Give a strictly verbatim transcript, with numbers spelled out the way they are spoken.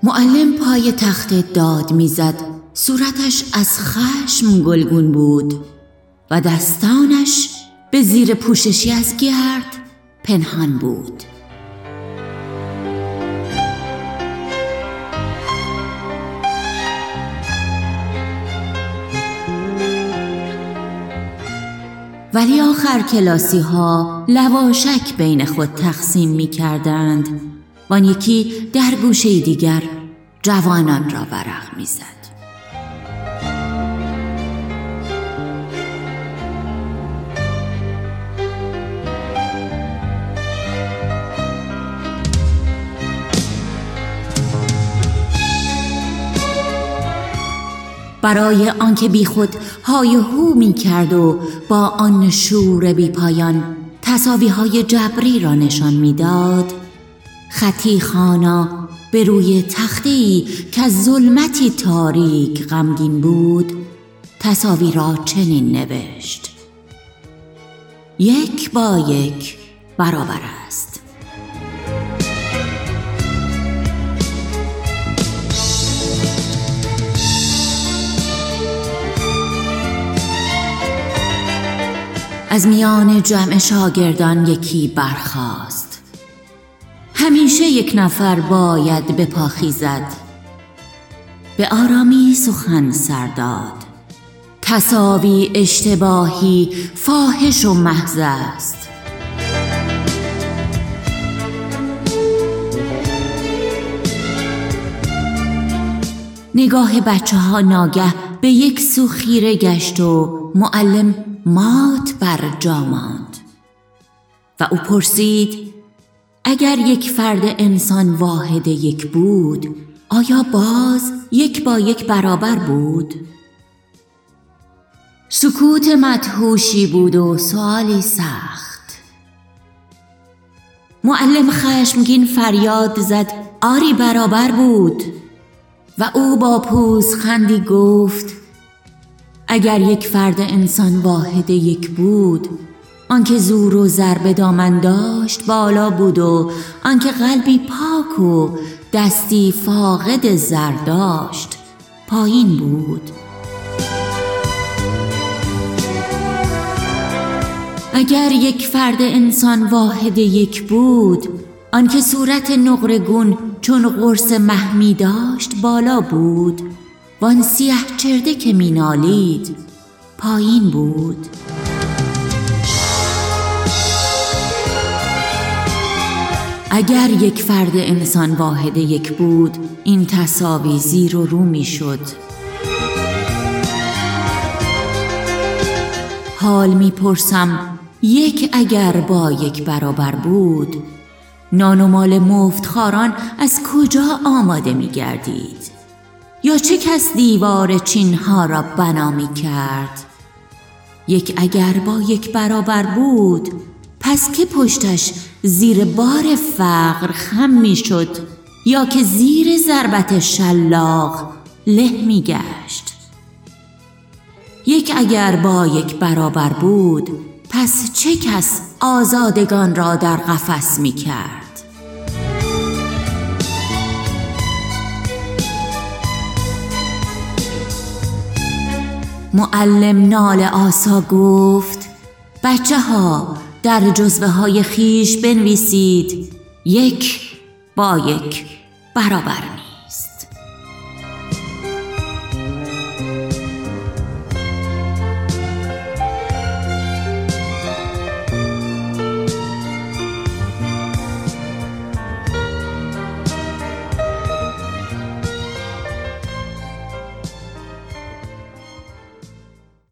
معلم پای تخت داد میزد. صورتش از خشم گلگون بود و دستانش به زیر پوششی از گرد پنهان بود. ولی آخر کلاسی ها لواشک بین خود تقسیم می کردند و آن یکی در گوشه دیگر جوانان را ورق می زد. برای آنکه بی خود های و هو می کرد و با آن شور بی پایان تساوی های جبری را نشان می داد، خطی خوانا به روی تخته‌ای که از ظلمتی تاریک غمگین بود تساوی را چنین نوشت: یک با یک برابر است. از میان جمع شاگردان یکی برخاست: همیشه یک نفر باید به پا خیزد. به آرامی سخن سر داد: تساوی اشتباهی فاحش و محض است. نگاه بچه ها ناگه به یک سو خیره گشت و معلم مات بر جا ماند و او پرسید: اگر یک فرد انسان واحد یک بود، آیا باز یک با یک برابر بود؟ سکوت مدهوشی بود و سؤالی سخت. معلم خشمگین فریاد زد: آری برابر بود. و او با پوزخندی گفت: اگر یک فرد انسان واحد یک بود، آنکه زور و ضرب دامن داشت بالا بود و آنکه قلبی پاک و دستی فاقد زر داشت پایین بود. اگر یک فرد انسان واحد یک بود، آنکه صورت نقره‌گون چون قرص محمی داشت بالا بود وان سیه چرده که مینالید پایین بود. اگر یک فرد انسان واحد یک بود، این تساوی زیر و رو می شد. حال می پرسم: یک اگر با یک برابر بود، نان و مال مفتخواران از کجا آماده می گردید؟ یا چه کس دیوار چینها را بنا می کرد؟ یک اگر با یک برابر بود، پس که پشتش زیر بار فقر خم می شد یا که زیر ضربت شلاق له می گشت؟ یک اگر با یک برابر بود، پس چه کس آزادگان را در قفس می کرد؟ معلم نال آسا گفت: بچه ها در جزوه های خیش بنویسید یک با یک برابر.